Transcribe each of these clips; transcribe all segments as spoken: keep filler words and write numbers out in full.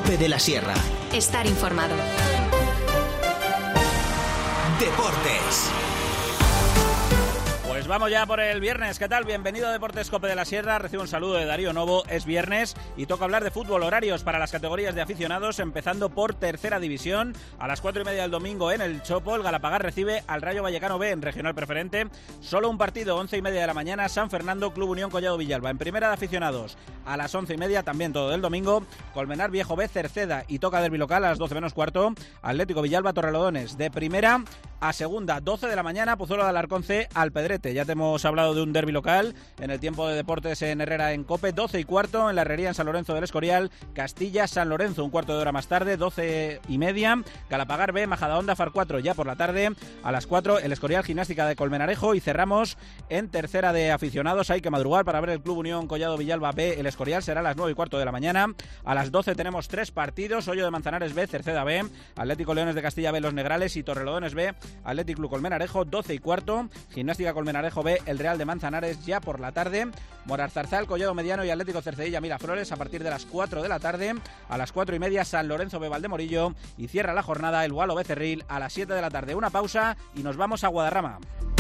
COPE de la Sierra. Estar informado. Deportes. Pues vamos ya por el viernes. ¿Qué tal? Bienvenido a Deportes COPE de la Sierra. Recibo un saludo de Darío Novo. Es viernes y toca hablar de fútbol. Horarios para las categorías de aficionados, empezando por tercera división. A las cuatro y media del domingo en el Chopo, el Galapagar recibe al Rayo Vallecano B en regional preferente. Solo un partido, once y media de la mañana, San Fernando, Club Unión Collado Villalba. En primera de aficionados, a las once y media, también todo del domingo, Colmenar Viejo B, Cerceda, y toca derbi local a las doce menos cuarto, Atlético Villalba, Torrelodones. De primera a segunda, doce de la mañana, Pozuelo de Alarcón C, Alpedrete. Ya te hemos hablado de un derbi local en el tiempo de deportes en Herrera en COPE. Doce y cuarto en la Herrería en San Lorenzo del Escorial, Castilla San Lorenzo, un cuarto de hora más tarde, doce y media, Galapagar B, Majadahonda Far cuatro ya por la tarde. A las cuatro el Escorial Gimnástica de Colmenarejo, y cerramos en tercera de aficionados. Hay que madrugar para ver el Club Unión Collado Villalba B, el Escorial, será a las nueve y cuarto de la mañana. A las doce tenemos tres partidos: Hoyo de Manzanares B, Cerceda B, Atlético Leones de Castilla B, Los Negrales, y Torrelodones B, Atlético Club Colmenarejo. Doce y cuarto, Gimnástica Colmenarejo B, el Real de Manzanares ya por la tarde. Moralzarzal, Collado Mediano y Atlético Cercedilla Miraflores a partir de las cuatro de la tarde. A las cuatro y media San Lorenzo B, Valdemorillo, y cierra la jornada el Gualo Becerril a las siete de la tarde. Una pausa y nos vamos a Guadarrama.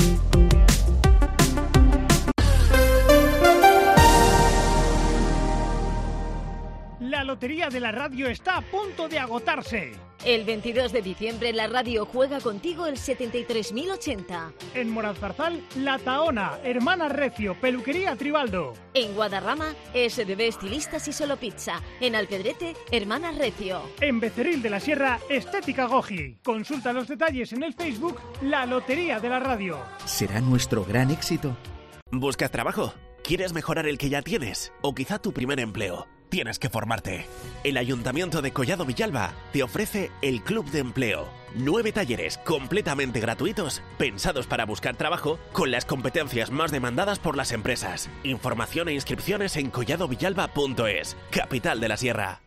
La lotería de la radio está a punto de agotarse. El veintidós de diciembre la radio juega contigo el setenta y tres mil ochenta. En Moralzarzal, La Tahona, Hermanas Recio, Peluquería Tribaldo. En Guadarrama, S D B Estilistas y Solo Pizza. En Alpedrete, Hermanas Recio. En Becerril de la Sierra, Estética Goji. Consulta los detalles en el Facebook La Lotería de la Radio. ¿Será nuestro gran éxito? ¿Buscas trabajo? ¿Quieres mejorar el que ya tienes? ¿O quizá tu primer empleo? Tienes que formarte. El Ayuntamiento de Collado Villalba te ofrece el Club de Empleo. Nueve talleres completamente gratuitos, pensados para buscar trabajo con las competencias más demandadas por las empresas. Información e inscripciones en collado villalba punto es, capital de la Sierra.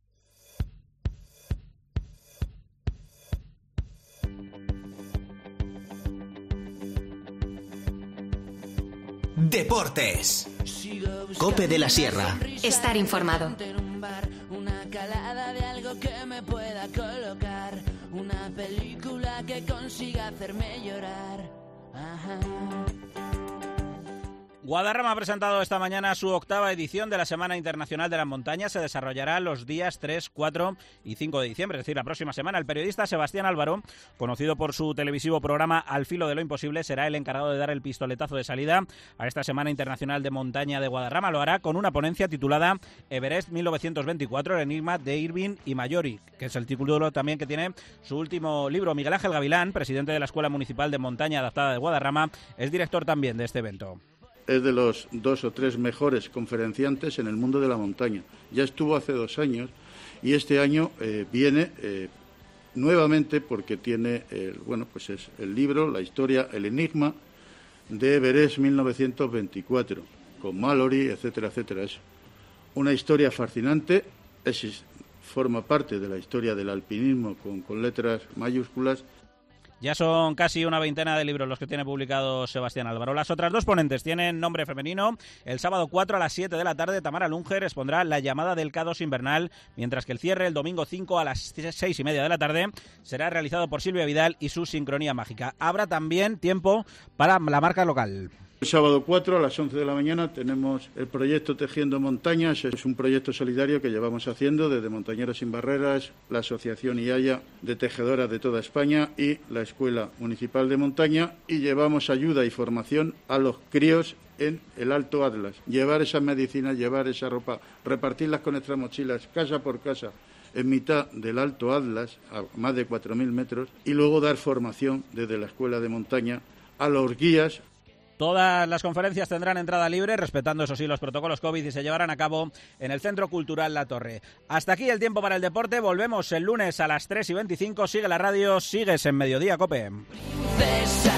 Deportes. COPE de la Sierra. Estar informado. Una calada de algo que me pueda colocar, una película que consiga hacerme llorar. Ajá. Guadarrama ha presentado esta mañana su octava edición de la Semana Internacional de la Montaña. Se desarrollará los días tres, cuatro y cinco de diciembre, es decir, la próxima semana. El periodista Sebastián Álvaro, conocido por su televisivo programa Al Filo de lo Imposible, será el encargado de dar el pistoletazo de salida a esta Semana Internacional de Montaña de Guadarrama. Lo hará con una ponencia titulada Everest mil novecientos veinticuatro, el enigma de Irving y Mayori, que es el título también que tiene su último libro. Miguel Ángel Gavilán, presidente de la Escuela Municipal de Montaña Adaptada de Guadarrama, es director también de este evento. Es de los dos o tres mejores conferenciantes en el mundo de la montaña. Ya estuvo hace dos años y este año eh, viene eh, nuevamente porque tiene, eh, bueno, pues es el libro, la historia, el enigma de Everest mil novecientos veinticuatro, con Mallory, etcétera, etcétera. Es una historia fascinante, es, forma parte de la historia del alpinismo con, con letras mayúsculas. Ya son casi una veintena de libros los que tiene publicado Sebastián Álvaro. Las otras dos ponentes tienen nombre femenino. El sábado cuatro a las siete de la tarde, Tamara Lunger expondrá La llamada del K dos invernal, mientras que el cierre, el domingo cinco a las seis y media de la tarde, será realizado por Silvia Vidal y su Sincronía Mágica. Habrá también tiempo para la marca local. El sábado cuatro a las once de la mañana tenemos el proyecto Tejiendo Montañas. Es un proyecto solidario que llevamos haciendo desde Montañeros Sin Barreras, la Asociación I A Y A de Tejedoras de toda España y la Escuela Municipal de Montaña, y llevamos ayuda y formación a los críos en el Alto Atlas. Llevar esas medicinas, llevar esa ropa, repartirlas con nuestras mochilas, casa por casa, en mitad del Alto Atlas, a más de cuatro mil metros, y luego dar formación desde la Escuela de Montaña a los guías. Todas las conferencias tendrán entrada libre, respetando eso sí los protocolos COVID, y se llevarán a cabo en el Centro Cultural La Torre. Hasta aquí el tiempo para el deporte. Volvemos el lunes a las tres y veinticinco. Sigue la radio, sigues en Mediodía COPE. Princesa.